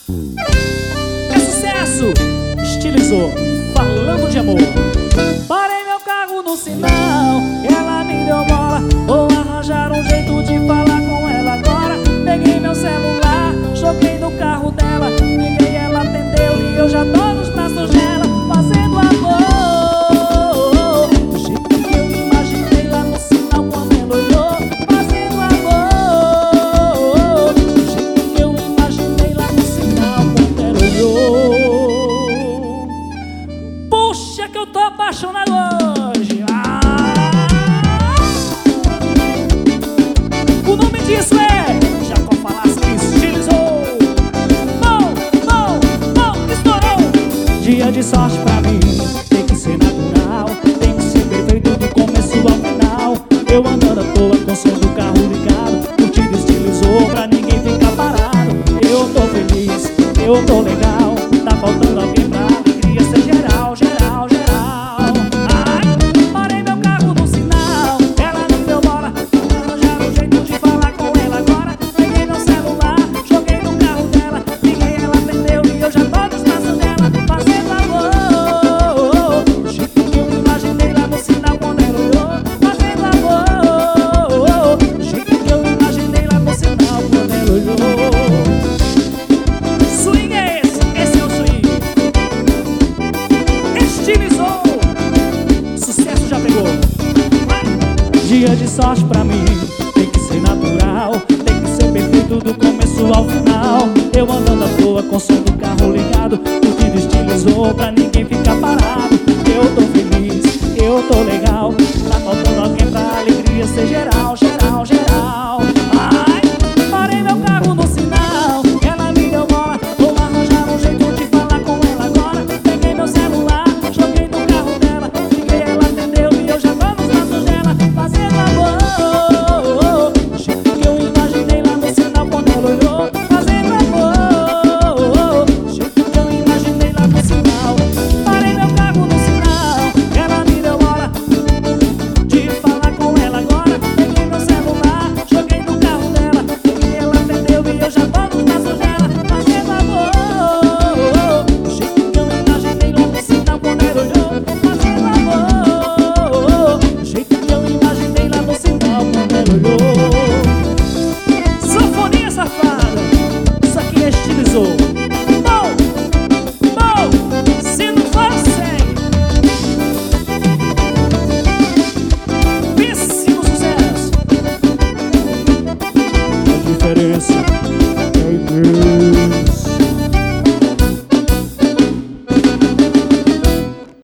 É sucesso! Estilizou, falando de amor. Parei meu carro no sinal, ela me deu bola. Vou arranjar um jeito de falar com ela agora. Peguei meu celular, joguei no carro dela. Liguei, ela atendeu e eu já tô nos braços dela, fazendo amor. Do jeito que eu imaginei lá no sinal quando ela olhou, fazendo amor. Do jeito que eu imaginei lá no sinal quando ela olhou. Puxa que eu tô apaixonado hoje. O nome disso é Jacó Falaschi, estilizou. Estourou. Dia de sorte pra mim tem que ser natural, tem que ser perfeito do começo ao final. Eu andando à toa com o som do carro ligado, curtindo estilizou pra ninguém ficar parado. Eu tô feliz, eu tô legal, tá faltando alguém pra alegria ser geral, geral, geral. Ai, parei meu carro no sinal, ela me deu bola. Vou arranjar um jeito de falar com ela agora. Peguei meu celular, joguei no carro dela. Liguei, ela atendeu e eu já tô nos braços dela, fazendo amor. Do jeito que eu imaginei lá no sinal quando ela olhou, fazendo amor. Do jeito que eu imaginei lá no sinal quando ela olhou. Swing é esse? Esse é o swing. Estilizou. Sucesso já pegou. Dia de sorte pra mim tem que ser natural, tem que ser perfeito do começo ao final. Eu andando à toa com o som do carro ligado, curtindo estilizou pra ninguém ficar parado. Eu tô feliz, eu tô legal, tá faltando alguém pra alegria ser geral, geral, geral. Ai, parei meu carro no sinal, ela me deu bola. Vou arranjar um jeito de falar com ela agora. Peguei meu celular, joguei no carro dela. Liguei, ela atendeu e eu já tô nos braços dela, fazendo amor. Do jeito que eu imaginei lá no sinal quando ela olhou, fazendo amor. Do jeito que eu imaginei lá no sinal. Parei meu carro no sinal, ela me deu bola. De falar com ela agora. Peguei meu celular, joguei no carro dela. Liguei, ela atendeu e eu já tô nos braços dela, fazendo amor. Do jeito que eu imaginei lá no sinal quando ela olhou, fazendo amor. Do jeito que eu imaginei lá no sinal quando ela olhou. Sanfoninha safada, isso aqui é estilizou.